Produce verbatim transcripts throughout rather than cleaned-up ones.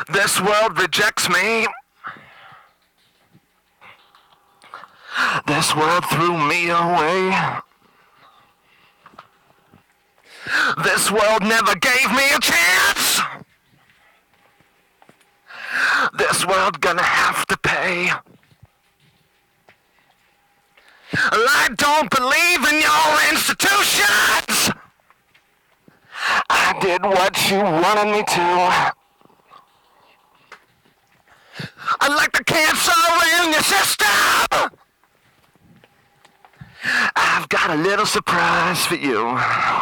This world rejects me. This world threw me away. This world never gave me a chance. This world gonna have to pay. I don't believe in your institutions. I did what you wanted me to. I like the cancer in your system. I've got a little surprise for you.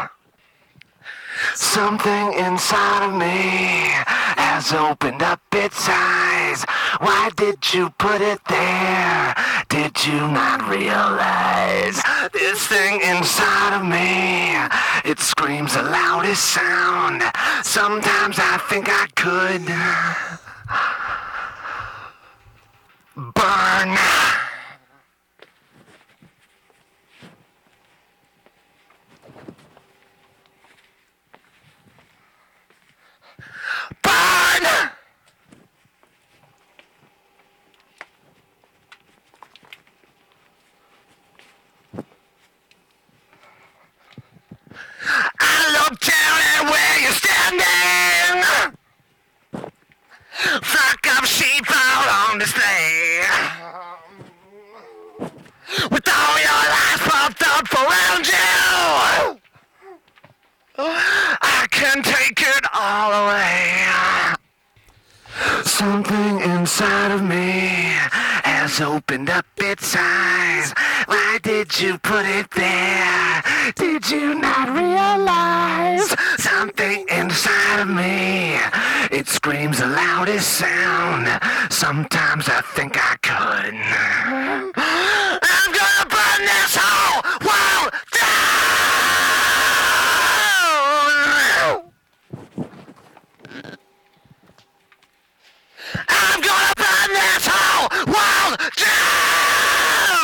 Something inside of me has opened up its eyes. Why did you put it there? Did you not realize? This thing inside of me, it screams the loudest sound. Sometimes I think I could burn. Burn! I look down at where you're standing. Flock of sheep out on display. With all your lies propped up around you. I can take it all away. Something inside of me has opened up its eyes. Why did you put it there? Did you not realize? Something inside of me, it screams the loudest sound. Sometimes I think I could. I'm gonna burn this whole world down! I'm gonna burn this whole world down!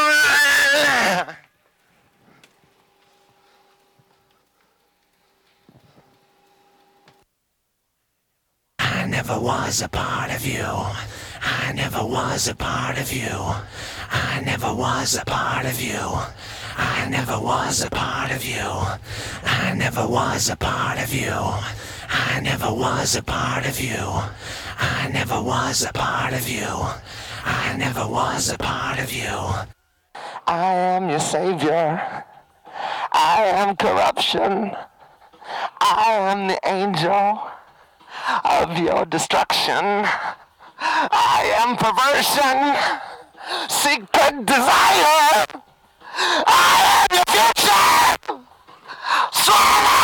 I never was a part of you. I never was a part of you. I never was a part of you. I never was a part of you. I never was a part of you. I never was a part of you. I never was a part of you. I never was a part of you. I am your savior. I am corruption. I am the angel of your destruction. I am perversion, secret desire. I am your future. Swallow!